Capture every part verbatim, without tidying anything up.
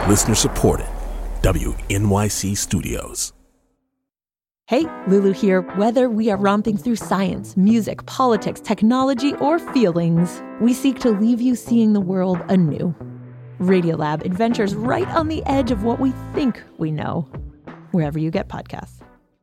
Listener supported. W N Y C Studios. Hey, Lulu here. Whether we are romping through science, music, politics, technology, or feelings, we seek to leave you seeing the world anew. Radiolab adventures right on the edge of what we think we know. Wherever you get podcasts.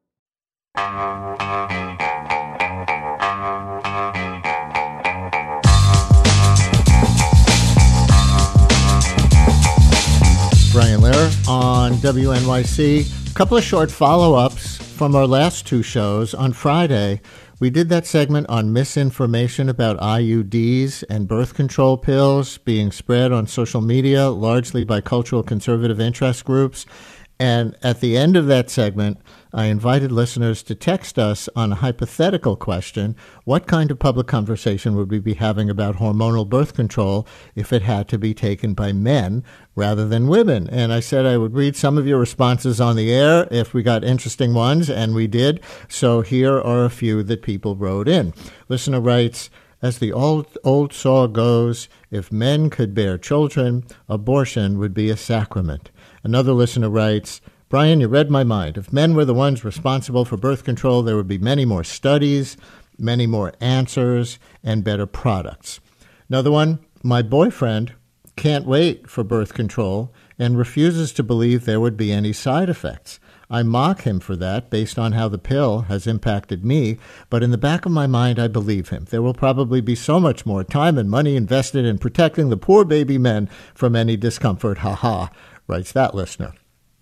Brian Lehrer on W N Y C. A couple of short follow-ups from our last two shows. On Friday, we did that segment on misinformation about I U Ds and birth control pills being spread on social media, largely by cultural conservative interest groups. And at the end of that segment, I invited listeners to text us on a hypothetical question. What kind of public conversation would we be having about hormonal birth control if it had to be taken by men rather than women? And I said I would read some of your responses on the air if we got interesting ones, and we did. So here are a few that people wrote in. Listener writes, as the old, old saw goes, if men could bear children, abortion would be a sacrament. Another listener writes, Brian, you read my mind. If men were the ones responsible for birth control, there would be many more studies, many more answers, and better products. Another one, my boyfriend can't wait for birth control and refuses to believe there would be any side effects. I mock him for that based on how the pill has impacted me, but in the back of my mind, I believe him. There will probably be so much more time and money invested in protecting the poor baby men from any discomfort. Ha ha, writes that listener.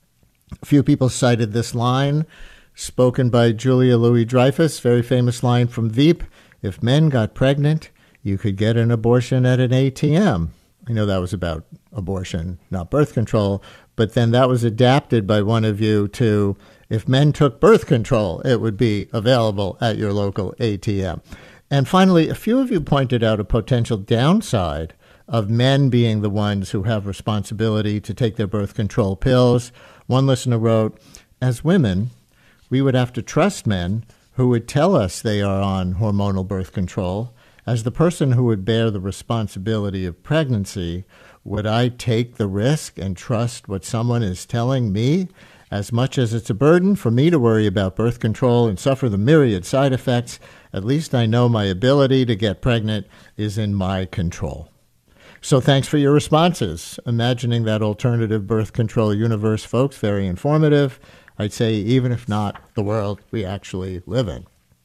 A few people cited this line, spoken by Julia Louis-Dreyfus, very famous line from Veep. If men got pregnant, you could get an abortion at an A T M. I know that was about abortion, not birth control, but then that was adapted by one of you to, if men took birth control, it would be available at your local A T M. And finally, a few of you pointed out a potential downside of men being the ones who have responsibility to take their birth control pills. One listener wrote, as women, we would have to trust men who would tell us they are on hormonal birth control. As the person who would bear the responsibility of pregnancy, would I take the risk and trust what someone is telling me? As much as it's a burden for me to worry about birth control and suffer the myriad side effects, at least I know my ability to get pregnant is in my control. So thanks for your responses. Imagining that alternative birth control universe, folks, very informative. I'd say even if not the world we actually live in.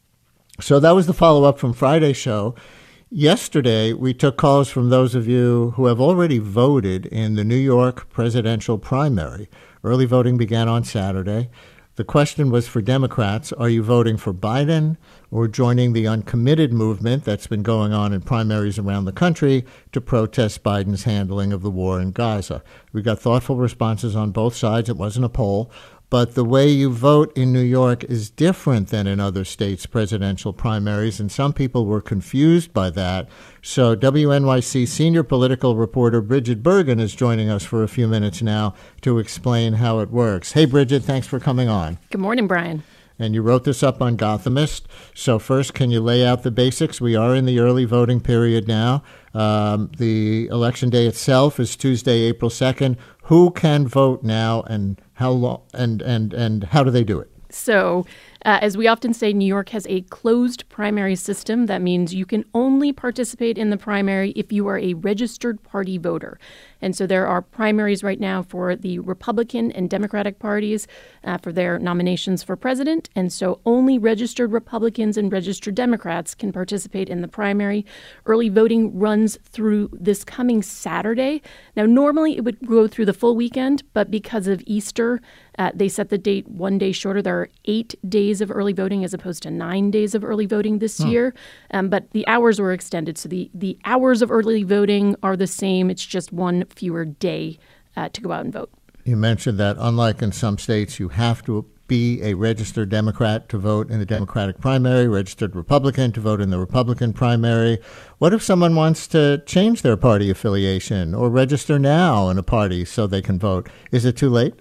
So that was the follow-up from Friday's show. Yesterday, we took calls from those of you who have already voted in the New York presidential primary. Early voting began on Saturday. The question was for Democrats, are you voting for Biden or joining the uncommitted movement that's been going on in primaries around the country to protest Biden's handling of the war in Gaza? We got thoughtful responses on both sides. It wasn't a poll. But the way you vote in New York is different than in other states' presidential primaries, and some people were confused by that. So W N Y C senior political reporter Bridget Bergen is joining us for a few minutes now to explain how it works. Hey, Bridget, thanks for coming on. Good morning, Brian. And you wrote this up on Gothamist. So first, can you lay out the basics? We are in the early voting period now. Um, the election day itself is Tuesday, April second. Who can vote now, and how long, and, and, and how do they do it? So, uh, as we often say, New York has a closed primary system. That means you can only participate in the primary if you are a registered party voter. And so there are primaries right now for the Republican and Democratic parties uh, for their nominations for president. And so only registered Republicans and registered Democrats can participate in the primary. Early voting runs through this coming Saturday. Now, normally it would go through the full weekend, but because of Easter, uh, they set the date one day shorter. There are eight days of early voting as opposed to nine days of early voting this hmm. year. Um, but the hours were extended. So the, the hours of early voting are the same. It's just one fewer day uh, to go out and vote. You mentioned that unlike in some states, you have to be a registered Democrat to vote in the Democratic primary, registered Republican to vote in the Republican primary. What if someone wants to change their party affiliation or register now in a party so they can vote? Is it too late?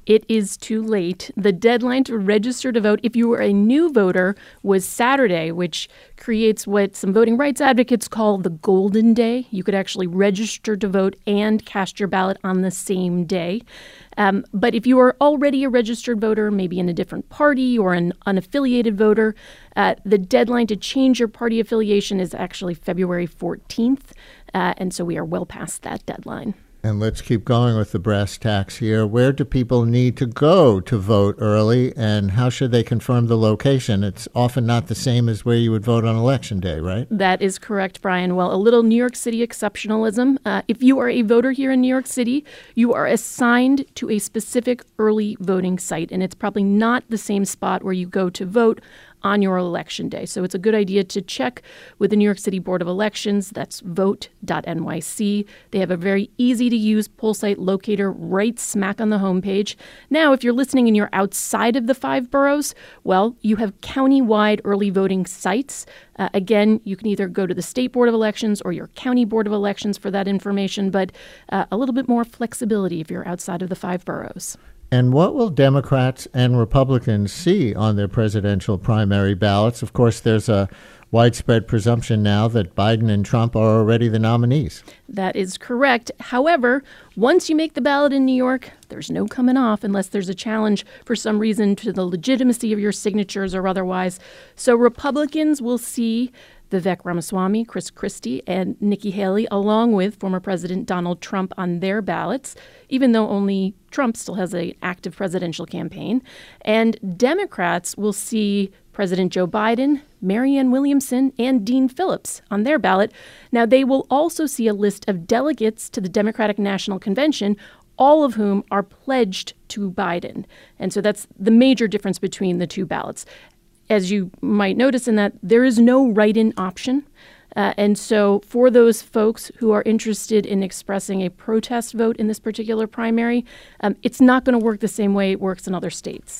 It is too late. The deadline to register to vote, if you were a new voter, was Saturday, which creates what some voting rights advocates call the golden day. You could actually register to vote and cast your ballot on the same day. Um, but if you are already a registered voter, maybe in a different party or an unaffiliated voter, uh, the deadline to change your party affiliation is actually February fourteenth. Uh, and so we are well past that deadline. And let's keep going with the brass tacks here. Where do people need to go to vote early, and how should they confirm the location? It's often not the same as where you would vote on Election Day, right? That is correct, Brian. Well, a little New York City exceptionalism. Uh, if you are a voter here in New York City, you are assigned to a specific early voting site, and it's probably not the same spot where you go to vote on your election day. So it's a good idea to check with the New York City Board of Elections. That's vote dot N Y C. They have a very easy-to-use poll site locator right smack on the homepage. Now, if you're listening and you're outside of the five boroughs, well, you have county-wide early voting sites. Uh, again, you can either go to the State Board of Elections or your County Board of Elections for that information, but uh, a little bit more flexibility if you're outside of the five boroughs. And what will Democrats and Republicans see on their presidential primary ballots? Of course, there's a widespread presumption now that Biden and Trump are already the nominees. That is correct. However, once you make the ballot in New York, there's no coming off unless there's a challenge for some reason to the legitimacy of your signatures or otherwise. So Republicans will see Vivek Ramaswamy, Chris Christie, and Nikki Haley, along with former President Donald Trump on their ballots, even though only Trump still has an active presidential campaign. And Democrats will see President Joe Biden, Marianne Williamson, and Dean Phillips on their ballot. Now, they will also see a list of delegates to the Democratic National Convention, all of whom are pledged to Biden. And so that's the major difference between the two ballots. As you might notice in that, there is no write-in option. Uh, and so for those folks who are interested in expressing a protest vote in this particular primary, um, it's not going to work the same way it works in other states.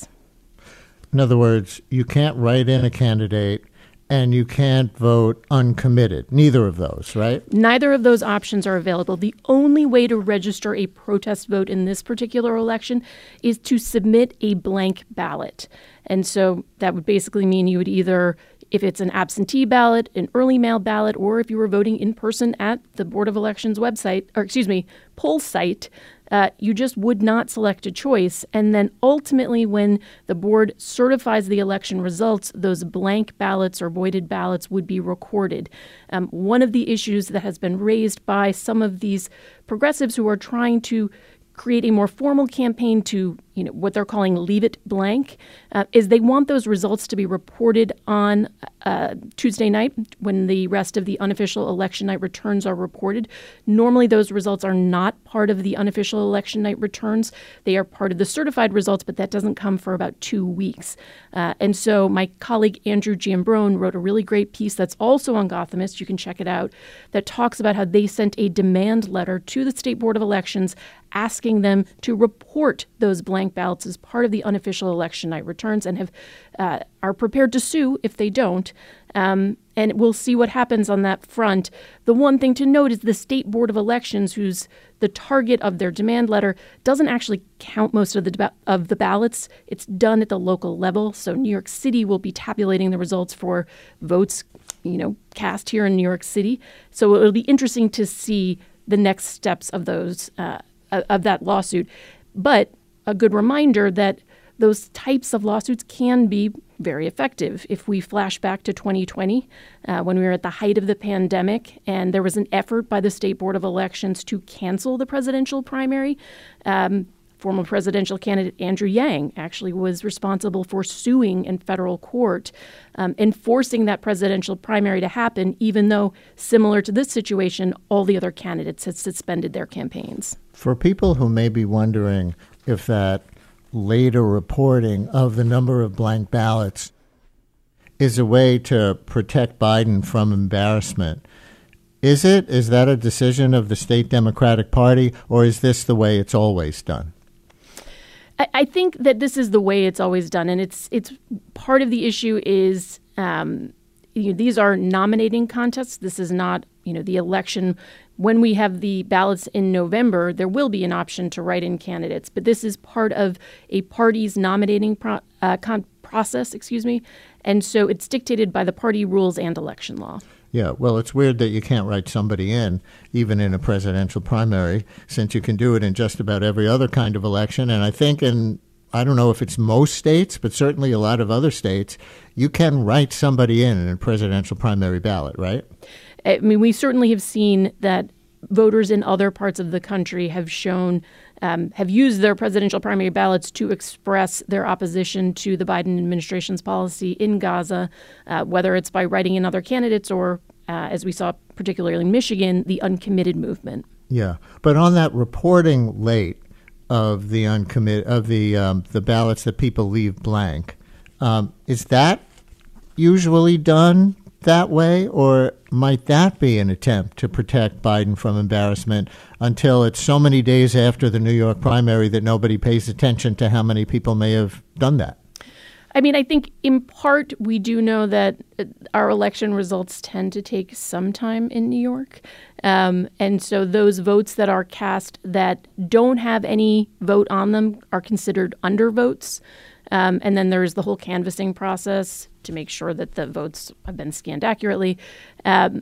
In other words, you can't write in a candidate and you can't vote uncommitted. Neither of those, right? Neither of those options are available. The only way to register a protest vote in this particular election is to submit a blank ballot. And so that would basically mean you would either, if it's an absentee ballot, an early mail ballot, or if you were voting in person at the Board of Elections website, or excuse me, poll site, uh, you just would not select a choice. And then ultimately, when the board certifies the election results, those blank ballots or voided ballots would be recorded. Um, one of the issues that has been raised by some of these progressives who are trying to create a more formal campaign to, you know, what they're calling leave it blank, uh, is they want those results to be reported on uh, Tuesday night when the rest of the unofficial election night returns are reported. Normally, those results are not part of the unofficial election night returns. They are part of the certified results, but that doesn't come for about two weeks. Uh, and so my colleague Andrew Giambrone wrote a really great piece that's also on Gothamist, you can check it out, that talks about how they sent a demand letter to the State Board of Elections asking them to report those blank ballots as part of the unofficial election night returns and have uh, are prepared to sue if they don't. Um, and we'll see what happens on that front. The one thing to note is the State Board of Elections, who's the target of their demand letter, doesn't actually count most of the deba- of the ballots. It's done at the local level. So New York City will be tabulating the results for votes, you know, cast here in New York City. So it'll be interesting to see the next steps of those uh, of that lawsuit. But a good reminder that those types of lawsuits can be very effective. If we flash back to twenty twenty, uh, when we were at the height of the pandemic, and there was an effort by the State Board of Elections to cancel the presidential primary, um, former presidential candidate Andrew Yang actually was responsible for suing in federal court, um, enforcing that presidential primary to happen, even though, similar to this situation, all the other candidates had suspended their campaigns. For people who may be wondering if that later reporting of the number of blank ballots is a way to protect Biden from embarrassment, is it? Is that a decision of the state Democratic Party, or is this the way it's always done? I think that this is the way it's always done, and it's it's part of the issue is um, you know, these are nominating contests. This is not, you know, the election. When we have the ballots in November, there will be an option to write in candidates. But this is part of a party's nominating pro- uh, con- process, excuse me. And so it's dictated by the party rules and election law. Yeah, well, it's weird that you can't write somebody in, even in a presidential primary, since you can do it in just about every other kind of election. And I think in, I don't know if it's most states, but certainly a lot of other states, you can write somebody in in a presidential primary ballot, right? I mean, we certainly have seen that voters in other parts of the country have shown, um, have used their presidential primary ballots to express their opposition to the Biden administration's policy in Gaza, uh, whether it's by writing in other candidates or, uh, as we saw particularly in Michigan, the uncommitted movement. Yeah, but on that reporting late of the uncommit of the um, the ballots that people leave blank, um, is that usually done that way, or might that be an attempt to protect Biden from embarrassment until it's so many days after the New York primary that nobody pays attention to how many people may have done that? I mean, I think in part we do know that our election results tend to take some time in New York. Um, and so those votes that are cast that don't have any vote on them are considered undervotes. Um, and then there's the whole canvassing process to make sure that the votes have been scanned accurately. Um,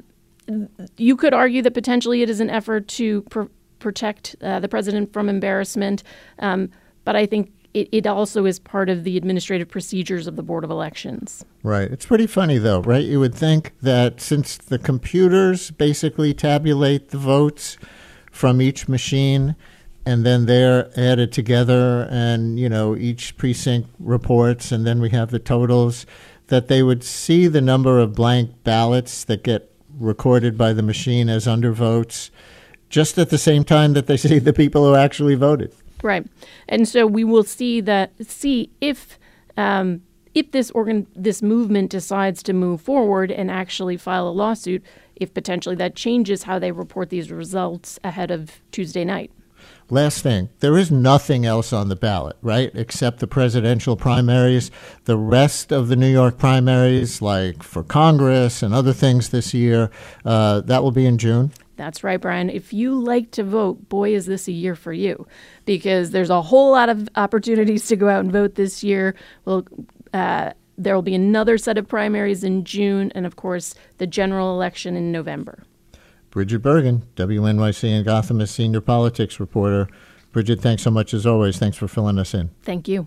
you could argue that potentially it is an effort to pr- protect uh, the president from embarrassment. Um, but I think it, it also is part of the administrative procedures of the Board of Elections. Right. It's pretty funny, though, right? You would think that since the computers basically tabulate the votes from each machine, and then they're added together and, you know, each precinct reports, and then we have the totals, that they would see the number of blank ballots that get recorded by the machine as undervotes just at the same time that they see the people who actually voted. Right. And so we will see that, see if um, if this organ, this movement decides to move forward and actually file a lawsuit, if potentially that changes how they report these results ahead of Tuesday night. Last thing, there is nothing else on the ballot, right, except the presidential primaries. The rest of the New York primaries, like for Congress and other things this year, uh, that will be in June. That's right, Brian. If you like to vote, boy, is this a year for you, because there's a whole lot of opportunities to go out and vote this year. Well, uh, there will be another set of primaries in June, and of course, the general election in November. Bridget Bergen, W N Y C and Gothamist senior politics reporter. Bridget, thanks so much as always. Thanks for filling us in. Thank you.